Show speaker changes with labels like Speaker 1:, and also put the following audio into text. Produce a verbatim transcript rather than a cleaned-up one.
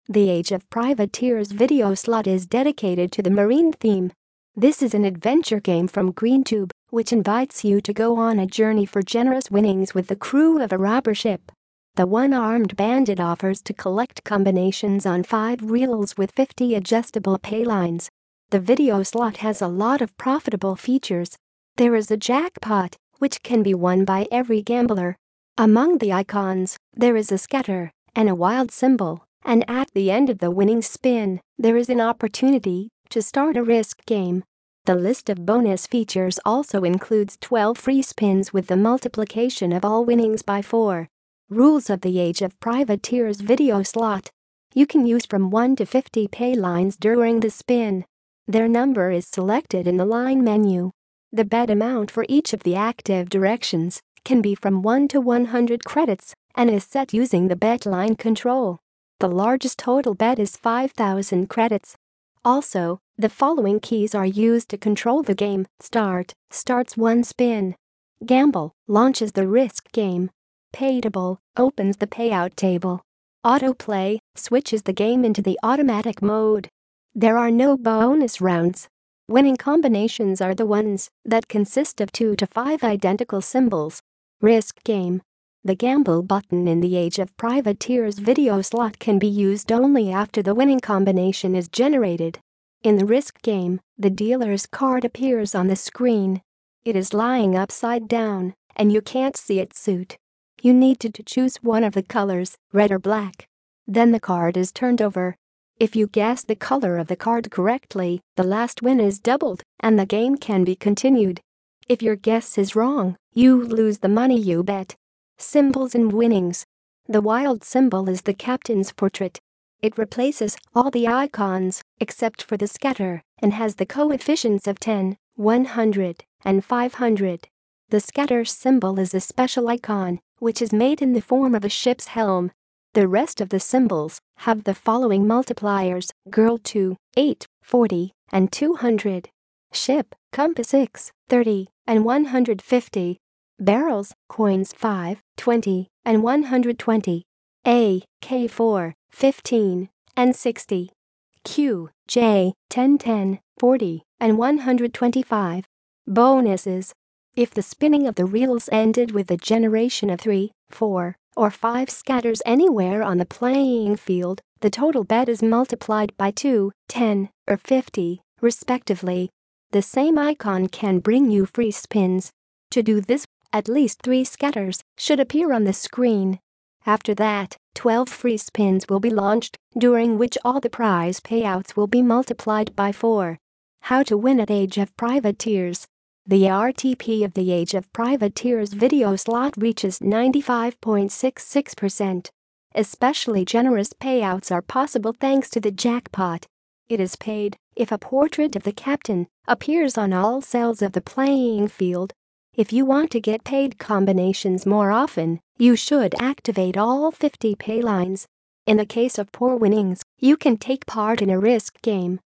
Speaker 1: The Age of Privateers video slot is dedicated to the marine theme. This is an adventure game from GreenTube, which invites you to go on a journey for generous winnings with the crew of a robber ship. The one-armed bandit offers to collect combinations on five reels with fifty adjustable pay lines. The video slot has a lot of profitable features. There is a jackpot, which can be won by every gambler. Among the icons, there is a scatter and a wild symbol, and at the end of the winning spin, there is an opportunity to start a risk game. The list of bonus features also includes twelve free spins with the multiplication of all winnings by four. Rules of the Age of Privateers video slot. You can use from one to fifty pay lines during the spin. Their number is selected in the line menu. The bet amount for each of the active directions can be from one to one hundred credits and is set using the bet line control. The largest total bet is five thousand credits. Also, the following keys are used to control the game. Start starts one spin. Gamble launches the risk game. Payable opens the payout table. Autoplay switches the game into the automatic mode. There are no bonus rounds. Winning combinations are the ones that consist of two to five identical symbols. Risk game. The gamble button in the Age of Privateers video slot can be used only after the winning combination is generated. In the risk game, the dealer's card appears on the screen. It is lying upside down, and you can't see its suit. You need to, to choose one of the colors, red or black. Then the card is turned over. If you guess the color of the card correctly, the last win is doubled, and the game can be continued. If your guess is wrong, you lose the money you bet. Symbols and winnings. The wild symbol is the captain's portrait. It replaces all the icons except for the scatter and has the coefficients of ten, one hundred, and five hundred. The scatter symbol is a special icon, which is made in the form of a ship's helm. The rest of the symbols have the following multipliers: girl two, eight, forty, and two hundred. Ship, compass six, thirty, and one hundred fifty. Barrels, coins five, twenty, and one hundred twenty. A, K four, fifteen, and sixty. Q, J, ten, ten, forty, and one hundred twenty-five. Bonuses. If the spinning of the reels ended with the generation of three, four, or five scatters anywhere on the playing field, the total bet is multiplied by two, ten, or fifty, respectively. The same icon can bring you free spins. To do this, at least three scatters should appear on the screen. After that, twelve free spins will be launched, during which all the prize payouts will be multiplied by four. How to win at Age of Privateers. The R T P of the Age of Privateers video slot reaches ninety-five point six six percent. Especially generous payouts are possible thanks to the jackpot. It is paid if a portrait of the captain appears on all cells of the playing field. If you want to get paid combinations more often, you should activate all fifty pay lines. In the case of poor winnings, you can take part in a risk game